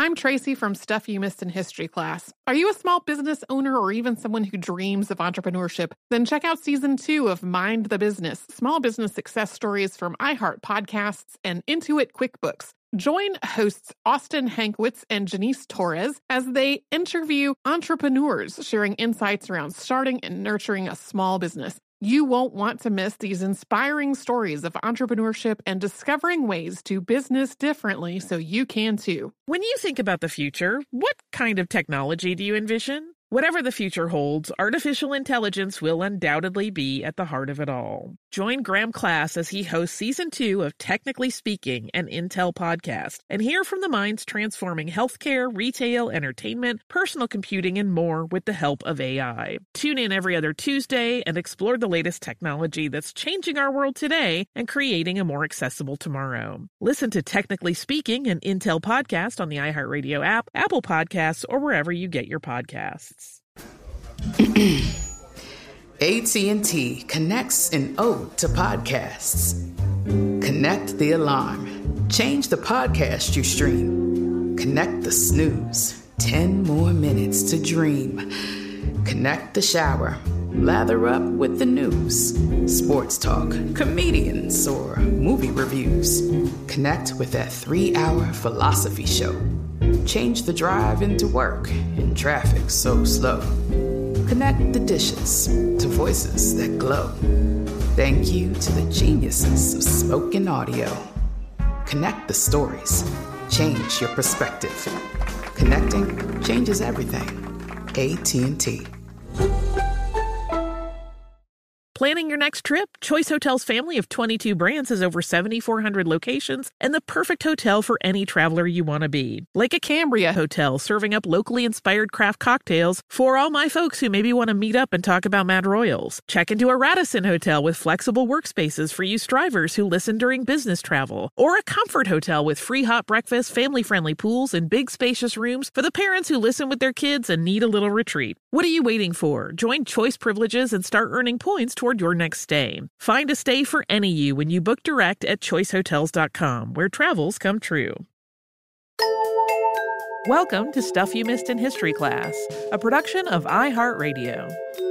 I'm Tracy from Stuff You Missed in History class. Are you a small business owner or even someone who dreams of entrepreneurship? Then check out Season 2 of Mind the Business, small business success stories from iHeart Podcasts and Intuit QuickBooks. Join hosts Austin Hankwitz and Janice Torres as they interview entrepreneurs sharing insights around starting and nurturing a small business. You won't want to miss these inspiring stories of entrepreneurship and discovering ways to business differently so you can too. When you think about the future, what kind of technology do you envision? Whatever the future holds, artificial intelligence will undoubtedly be at the heart of it all. Join Graham Class as he hosts Season 2 of Technically Speaking, an Intel podcast, and hear from the minds transforming healthcare, retail, entertainment, personal computing, and more with the help of AI. Tune in every other Tuesday and explore the latest technology that's changing our world today and creating a more accessible tomorrow. Listen to Technically Speaking, an Intel podcast on the iHeartRadio app, Apple Podcasts, or wherever you get your podcasts. AT&T connects an ode to podcasts. Connect the alarm. Change the podcast you stream. Connect the snooze. 10 more minutes to dream. Connect the shower. Lather up with the news. Sports talk, comedians, or movie reviews. Connect with that 3-hour philosophy show. Change the drive into work in traffic so slow. Connect the dishes to voices that glow. Thank you to the geniuses of spoken audio. Connect the stories. Change your perspective. Connecting changes everything. AT&T. Planning your next trip? Choice Hotels' family of 22 brands has over 7,400 locations and the perfect hotel for any traveler you want to be. Like a Cambria Hotel, serving up locally inspired craft cocktails for all my folks who maybe want to meet up and talk about Mad Royals. Check into a Radisson Hotel with flexible workspaces for you strivers who listen during business travel. Or a Comfort Hotel with free hot breakfast, family-friendly pools, and big spacious rooms for the parents who listen with their kids and need a little retreat. What are you waiting for? Join Choice Privileges and start earning points toward your next stay. Find a stay for any you when you book direct at choicehotels.com, where travels come true. Welcome to Stuff You Missed in History class, a production of iHeartRadio.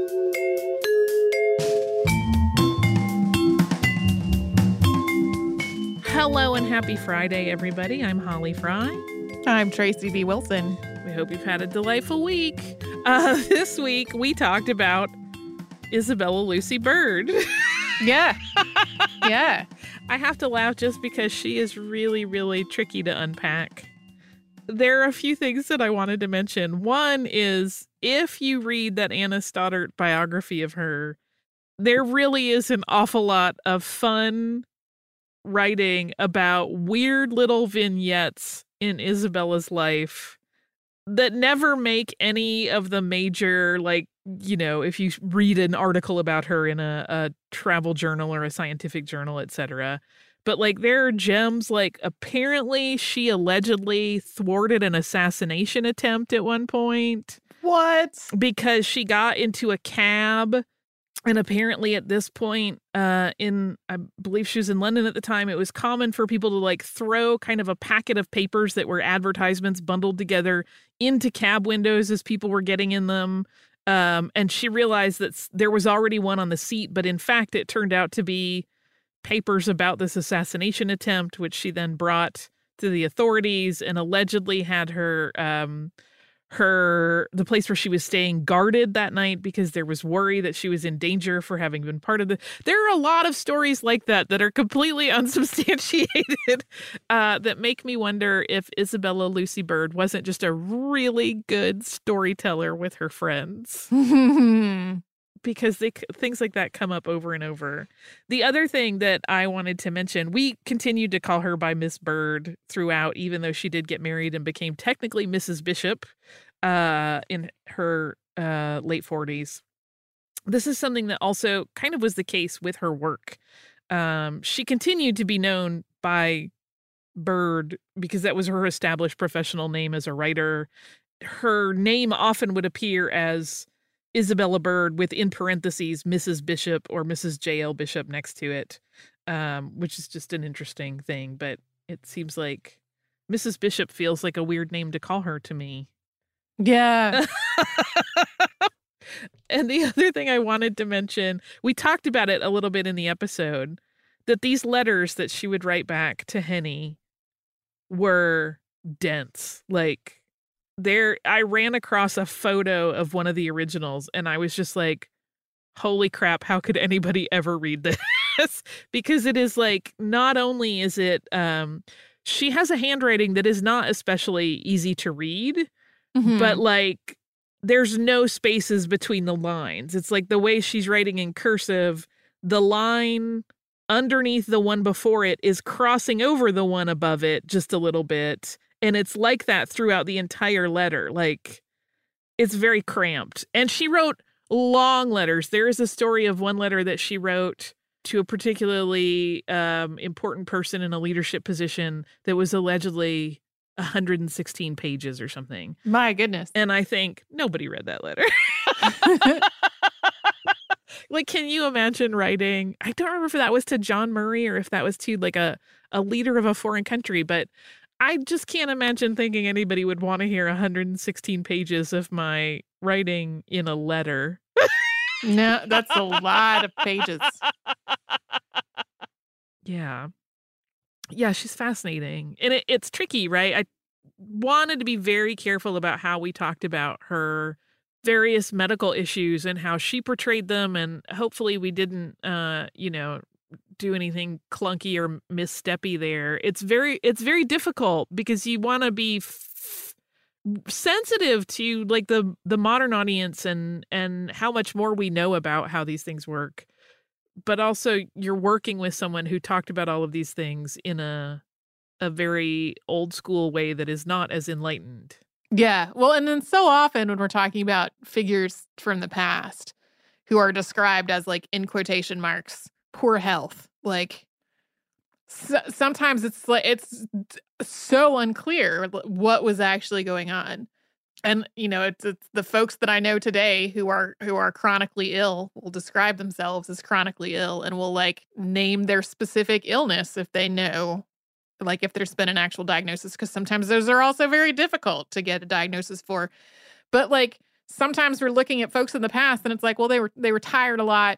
Hello and happy Friday, everybody. I'm Holly Fry. I'm Tracy B. Wilson. We hope you've had a delightful week. This week, we talked about Isabella Lucy Bird. Yeah. Yeah. I have to laugh just because she is really, really tricky to unpack. There are a few things that I wanted to mention. One is, if you read that Anna Stoddard biography of her, there really is an awful lot of fun writing about weird little vignettes in Isabella's life that never make any of the major, like, you know, if you read an article about her in a travel journal or a scientific journal, etc. But, like, there are gems, like, apparently she allegedly thwarted an assassination attempt at one point. What? Because she got into a cab, and apparently at this point, I believe she was in London at the time, it was common for people to, like, throw kind of a packet of papers that were advertisements bundled together into cab windows as people were getting in them. And she realized that there was already one on the seat, but in fact, it turned out to be papers about this assassination attempt, which she then brought to the authorities and allegedly had her the place where she was staying guarded that night because there was worry that she was in danger for having been part of the. There are a lot of stories like that are completely unsubstantiated that make me wonder if Isabella Lucy Bird wasn't just a really good storyteller with her friends. Because things like that come up over and over. The other thing that I wanted to mention, we continued to call her by Miss Bird throughout, even though she did get married and became technically Mrs. Bishop in her late 40s. This is something that also kind of was the case with her work. She continued to be known by Bird because that was her established professional name as a writer. Her name often would appear as Isabella Bird with, in parentheses, Mrs. Bishop or Mrs. J.L. Bishop next to it, which is just an interesting thing. But it seems like Mrs. Bishop feels like a weird name to call her to me. Yeah. And the other thing I wanted to mention, we talked about it a little bit in the episode, that these letters that she would write back to Henny were dense. Like, I ran across a photo of one of the originals and I was just like, holy crap, how could anybody ever read this? Because it is like, not only is it, she has a handwriting that is not especially easy to read, but like, there's no spaces between the lines. It's like the way she's writing in cursive, the line underneath the one before it is crossing over the one above it just a little bit. And it's like that throughout the entire letter. Like, it's very cramped. And she wrote long letters. There is a story of one letter that she wrote to a particularly important person in a leadership position that was allegedly 116 pages or something. My goodness. And I think nobody read that letter. Like, can you imagine writing? I don't remember if that was to John Murray or if that was to like a leader of a foreign country, but I just can't imagine thinking anybody would want to hear 116 pages of my writing in a letter. No, that's a lot of pages. Yeah. Yeah, she's fascinating. And it's tricky, right? I wanted to be very careful about how we talked about her various medical issues and how she portrayed them. And hopefully we didn't, do anything clunky or missteppy there. It's very difficult because you want to be sensitive to like the modern audience and how much more we know about how these things work. But also you're working with someone who talked about all of these things in a very old school way that is not as enlightened. Yeah. Well, and then so often when we're talking about figures from the past who are described as like, in quotation marks, poor health, like sometimes it's like, it's so unclear what was actually going on. And, it's the folks that I know today who are chronically ill will describe themselves as chronically ill and will like name their specific illness if they know, like if there's been an actual diagnosis, because sometimes those are also very difficult to get a diagnosis for. But like sometimes we're looking at folks in the past and it's like, well, they were tired a lot.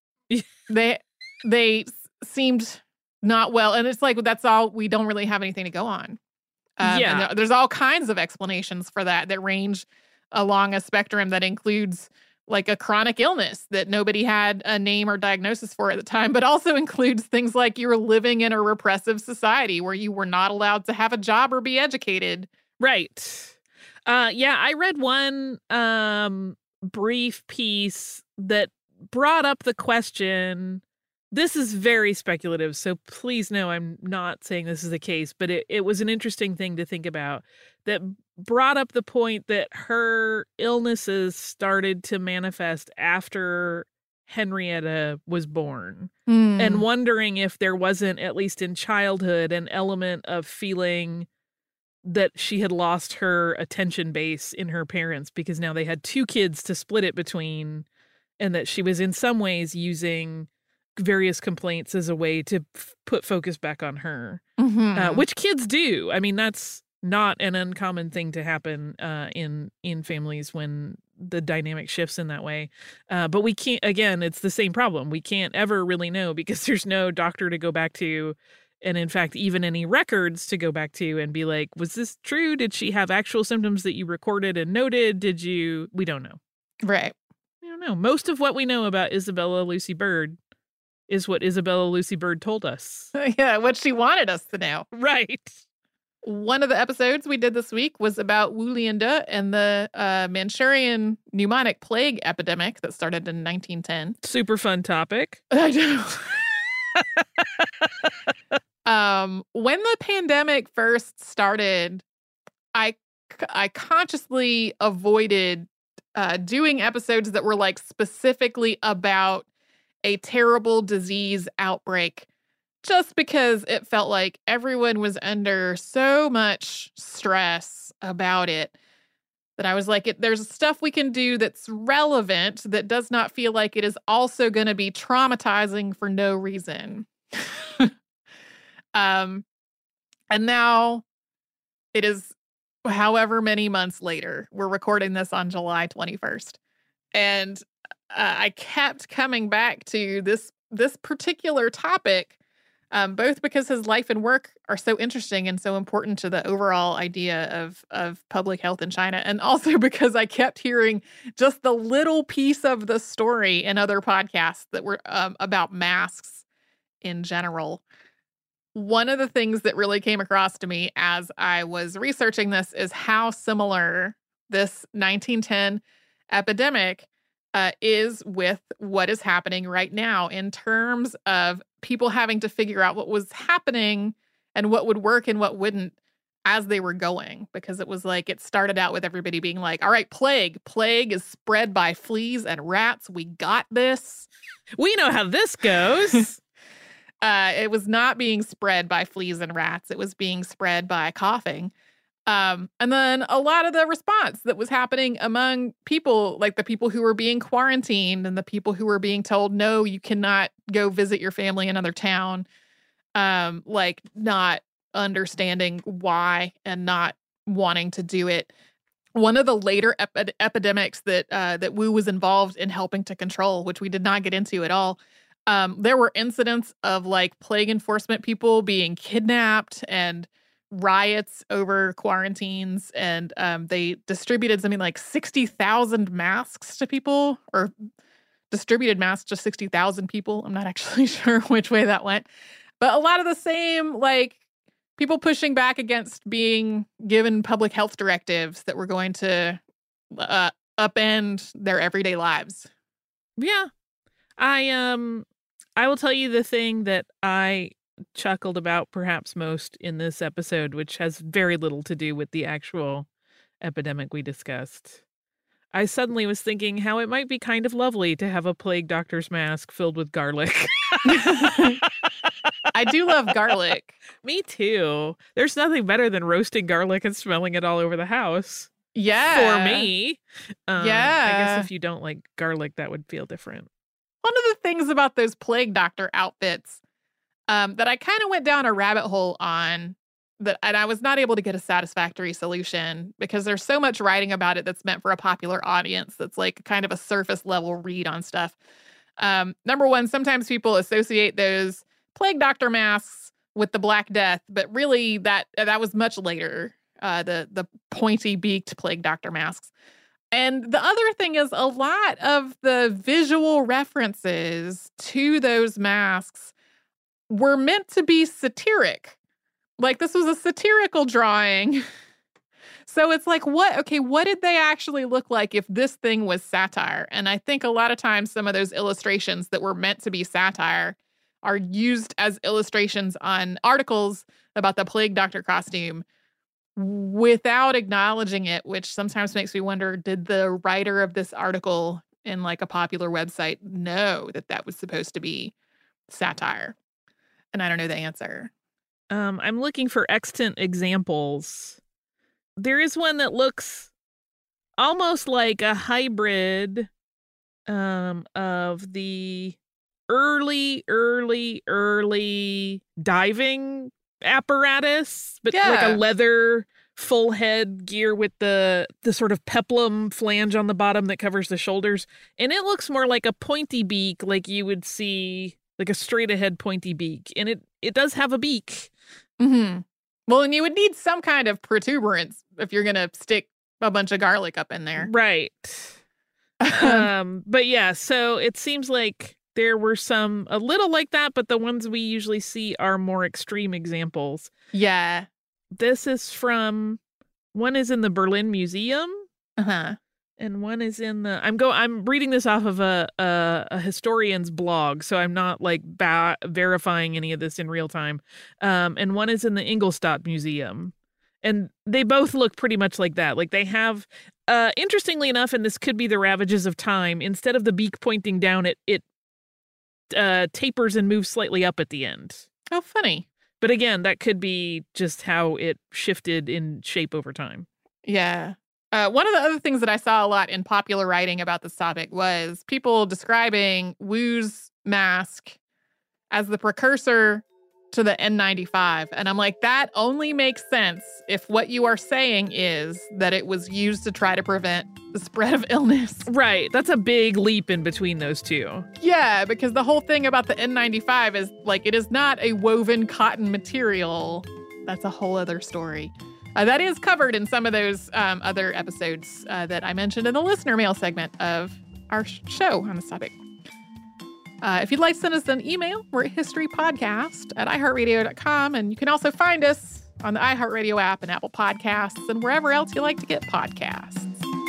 They seemed not well. And it's like, that's all, we don't really have anything to go on. And there's all kinds of explanations for that range along a spectrum that includes like a chronic illness that nobody had a name or diagnosis for at the time, but also includes things like you were living in a repressive society where you were not allowed to have a job or be educated. Right. I read one brief piece that brought up the question. This is very speculative, so please know I'm not saying this is the case, but it was an interesting thing to think about that brought up the point that her illnesses started to manifest after Henrietta was born, and wondering if there wasn't, at least in childhood, an element of feeling that she had lost her attention base in her parents because now they had two kids to split it between, and that she was in some ways using various complaints as a way to put focus back on her, which kids do. I mean, that's not an uncommon thing to happen in families when the dynamic shifts in that way. But we can't, again, it's the same problem. We can't ever really know because there's no doctor to go back to. And in fact, even any records to go back to and be like, was this true? Did she have actual symptoms that you recorded and noted? We don't know. Right. We don't know. Most of what we know about Isabella Lucy Bird is what Isabella Lucy Bird told us. Yeah, what she wanted us to know. Right. One of the episodes we did this week was about Wu Lianda and the Manchurian pneumonic plague epidemic that started in 1910. Super fun topic. I know. When the pandemic first started, I consciously avoided doing episodes that were like specifically about a terrible disease outbreak, just because it felt like everyone was under so much stress about it that I was like, there's stuff we can do that's relevant that does not feel like it is also going to be traumatizing for no reason. And now It is however many months later. We're recording this on July 21st. And I kept coming back to this particular topic, both because his life and work are so interesting and so important to the overall idea of public health in China, and also because I kept hearing just the little piece of the story in other podcasts that were about masks in general. One of the things that really came across to me as I was researching this is how similar this 1910 epidemic is with what is happening right now in terms of people having to figure out what was happening and what would work and what wouldn't as they were going. Because it was like, it started out with everybody being like, all right, plague is spread by fleas and rats. We got this. We know how this goes. It was not being spread by fleas and rats. It was being spread by coughing. And then a lot of the response that was happening among people, like the people who were being quarantined and the people who were being told, no, you cannot go visit your family in another town, like not understanding why and not wanting to do it. One of the later epidemics that Wu was involved in helping to control, which we did not get into at all, there were incidents of like plague enforcement people being kidnapped and riots over quarantines, and they distributed something like 60,000 masks to people, or distributed masks to 60,000 people. I'm not actually sure which way that went, but a lot of the same, like people pushing back against being given public health directives that were going to upend their everyday lives. Yeah. I will tell you the thing that I chuckled about perhaps most in this episode, which has very little to do with the actual epidemic we discussed. I suddenly was thinking how it might be kind of lovely to have a plague doctor's mask filled with garlic. I do love garlic. Me too. There's nothing better than roasting garlic and smelling it all over the house. Yeah. For me. Yeah. I guess if you don't like garlic, that would feel different. One of the things about those plague doctor outfits that I kind of went down a rabbit hole on, and I was not able to get a satisfactory solution because there's so much writing about it that's meant for a popular audience that's like kind of a surface level read on stuff. Number one, sometimes people associate those plague doctor masks with the Black Death, but really that was much later, the pointy beaked plague doctor masks. And the other thing is a lot of the visual references to those masks were meant to be satiric. Like this was a satirical drawing. So it's like, what did they actually look like if this thing was satire? And I think a lot of times some of those illustrations that were meant to be satire are used as illustrations on articles about the plague doctor costume without acknowledging it, which sometimes makes me wonder, did the writer of this article in like a popular website know that was supposed to be satire? And I don't know the answer. I'm looking for extant examples. There is one that looks almost like a hybrid of the early diving apparatus, but like a leather full head gear with the sort of peplum flange on the bottom that covers the shoulders. And it looks more like a pointy beak, like you would see, like a straight ahead pointy beak. And it does have a beak. Mm-hmm. Well, and you would need some kind of protuberance if you're going to stick a bunch of garlic up in there. Right. But yeah, so it seems like there were some a little like that, but the ones we usually see are more extreme examples. Yeah. This is from, one is in the Berlin Museum. Uh-huh. And one is in the, I'm reading this off of a historian's blog, so I'm not like verifying any of this in real time. And one is in the Ingolstadt Museum. And they both look pretty much like that. Like they have, interestingly enough, and this could be the ravages of time, instead of the beak pointing down, it tapers and moves slightly up at the end. Oh, funny. But again, that could be just how it shifted in shape over time. Yeah. One of the other things that I saw a lot in popular writing about this topic was people describing Wu's mask as the precursor to the N95. And I'm like, that only makes sense if what you are saying is that it was used to try to prevent the spread of illness. Right. That's a big leap in between those two. Yeah, because the whole thing about the N95 is like, it is not a woven cotton material. That's a whole other story. That is covered in some of those other episodes that I mentioned in the listener mail segment of our show on this topic. If you'd like to send us an email, we're at historypodcast@iheartradio.com. And you can also find us on the iHeartRadio app and Apple Podcasts and wherever else you like to get podcasts.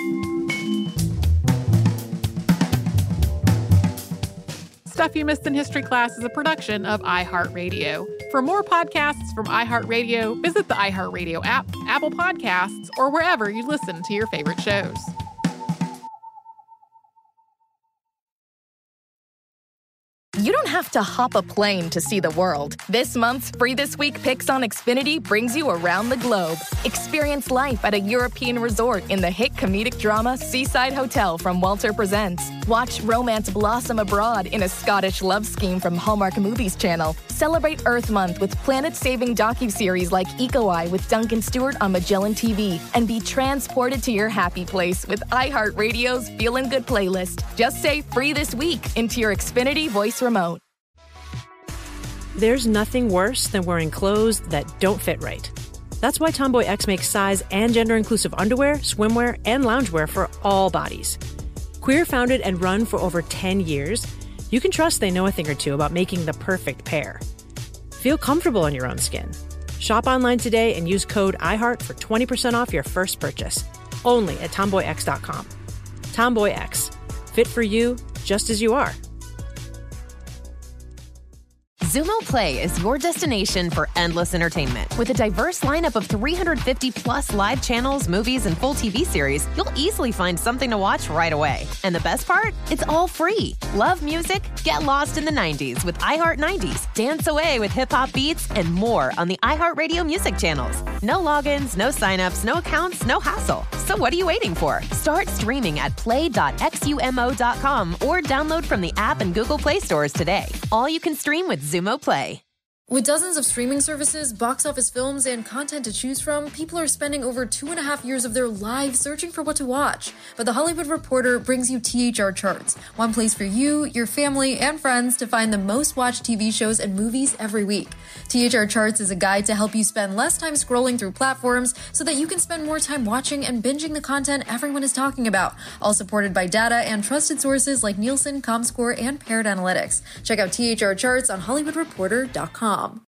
Stuff You Missed in History Class is a production of iHeartRadio. For more podcasts from iHeartRadio, visit the iHeartRadio app, Apple Podcasts, or wherever you listen to your favorite shows. You don't have to hop a plane to see the world. This month's Free This Week Picks on Xfinity brings you around the globe. Experience life at a European resort in the hit comedic drama Seaside Hotel from Walter Presents. Watch romance blossom abroad in a Scottish love scheme from Hallmark Movies Channel. Celebrate Earth Month with planet-saving docuseries like Eco Eye with Duncan Stewart on Magellan TV. And be transported to your happy place with iHeartRadio's Feelin' Good playlist. Just say Free This Week into your Xfinity voice remote. There's nothing worse than wearing clothes that don't fit right. That's why Tomboy X makes size and gender-inclusive underwear, swimwear, and loungewear for all bodies. Queer-founded and run for over 10 years, you can trust they know a thing or two about making the perfect pair. Feel comfortable in your own skin. Shop online today and use code IHEART for 20% off your first purchase. Only at TomboyX.com. Tomboy X. Fit for you, just as you are. Xumo Play is your destination for endless entertainment. With a diverse lineup of 350-plus live channels, movies, and full TV series, you'll easily find something to watch right away. And the best part? It's all free. Love music? Get lost in the 90s with iHeart 90s, dance away with hip-hop beats, and more on the iHeartRadio music channels. No logins, no signups, no accounts, no hassle. So what are you waiting for? Start streaming at play.xumo.com or download from the app and Google Play stores today. All you can stream with Xumo Play. With dozens of streaming services, box office films, and content to choose from, people are spending over 2.5 years of their lives searching for what to watch. But The Hollywood Reporter brings you THR Charts, one place for you, your family, and friends to find the most watched TV shows and movies every week. THR Charts is a guide to help you spend less time scrolling through platforms so that you can spend more time watching and binging the content everyone is talking about, all supported by data and trusted sources like Nielsen, Comscore, and Paired Analytics. Check out THR Charts on HollywoodReporter.com.